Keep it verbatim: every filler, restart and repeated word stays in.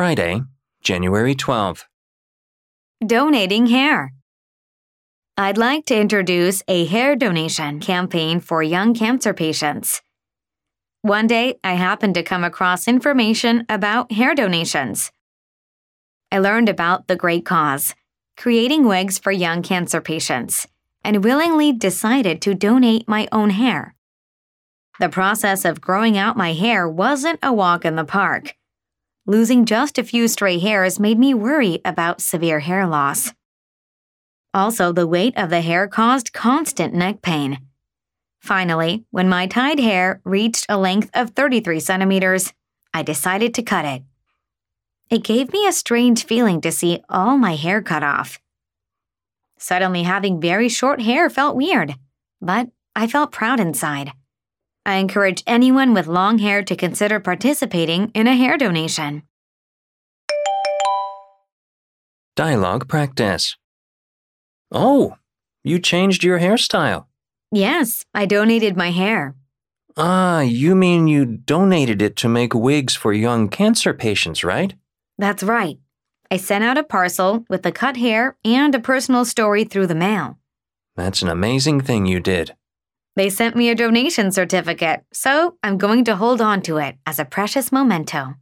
Friday, January twelfth. Donating hair. I'd like to introduce a hair donation campaign for young cancer patients. One day, I happened to come across information about hair donations. I learned about the great cause, creating wigs for young cancer patients, and willingly decided to donate my own hair. The process of growing out my hair wasn't a walk in the park. Losing just a few stray hairs made me worry about severe hair loss. Also, the weight of the hair caused constant neck pain. Finally, when my tied hair reached a length of thirty-three centimeters, I decided to cut it. It gave me a strange feeling to see all my hair cut off. Suddenly, having very short hair felt weird, but I felt proud inside. I encourage anyone with long hair to consider participating in a hair donation. Dialogue practice. Oh, you changed your hairstyle. Yes, I donated my hair. Ah, you mean you donated it to make wigs for young cancer patients, right? That's right. I sent out a parcel with the cut hair and a personal story through the mail. That's an amazing thing you did. They sent me a donation certificate, so I'm going to hold on to it as a precious memento.